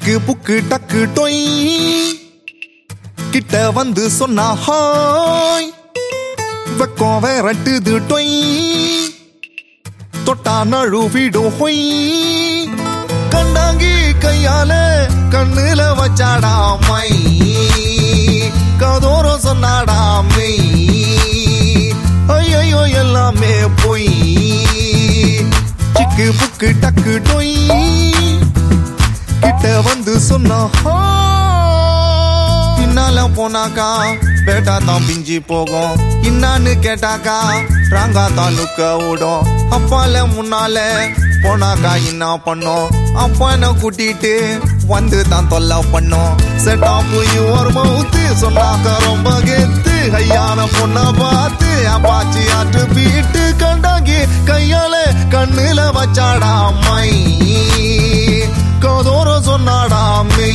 சிக்கு புக்கு டக்கு டொய் கிட்ட வந்து சொன்னா ஹாய் வெக்கம் வேறட்டுது டொய் தொட்டா நழுவிடும் ஹொய் கண்டாங்கி கையால கண்ணுல வச்சாடாமை கதோரம் சொன்னாடாமை ஐயோ எல்லாமே போய் சிக்கு புக்கு டக்கு டொய் கிட்ட வந்து சொன்னா பின்னால போனாக்கா பேட்டா தான் பிஞ்சி போகும் இன்னான்னு கேட்டாக்கா ராங்கா தான் லுக்க விடும் அப்பால முன்னால போனாக்கா என்ன பண்ணோம் அப்பனை கூட்டிட்டு வந்து தான் தொல்லை பண்ணோம் செட்டா போய் ஒரு மவுத்து சொன்னாக்கா ரொம்ப கெத்து ஐயான பொண்ண பார்த்து அப்பாச்சி ஆட்டு பீட்டு கண்டாங்கி கையால கண்ணுல வச்சாடாமை கதோரம் சொன்னாடாமை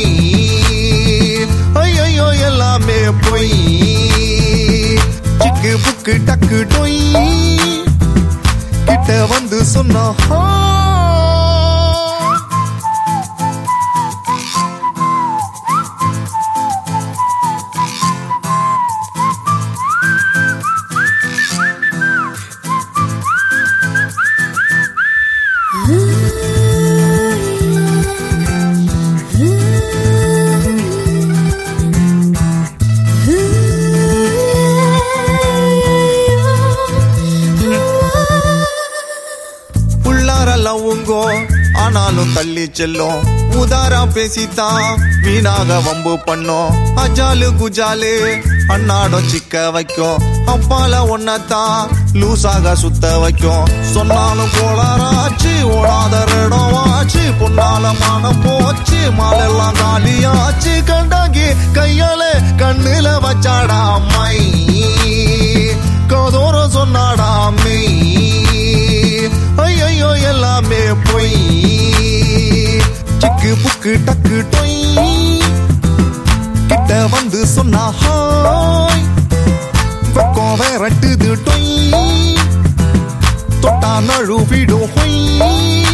ஐயோ எல்லாமே போய் சிக்கு புக்கு டக்கு டொய் கிட்ட வந்து சொன்னா ஆனாலும் தள்ளி செல்லும் உதாரா பேசித்தான் வீணாக வம்பு பண்ணோம் அஜாலு குஜாலு அண்ணாடம் சிக்க வைக்கும் அப்பால ஒன்னத்தான் லூசாக சுத்த வைக்கும் சொன்னாலும் கோளாராச்சு ஓடாத இடம் ஆச்சு பொன்னால மானம் போச்சு மாலெல்லாம் காலியாச்சு கண்டாங்கி கையால கண்ணுல வச்சாடாமை கதோரம் சொன்னாடாமை ஐயோ எல்லாமே போய் சிக்கு புக்கு டக்கு டொய் கிட்ட வந்து சொன்னா ஹாய் வெக்கம் வேறட்டுது டொய் தொட்டா நழுவிடும் ஹொய்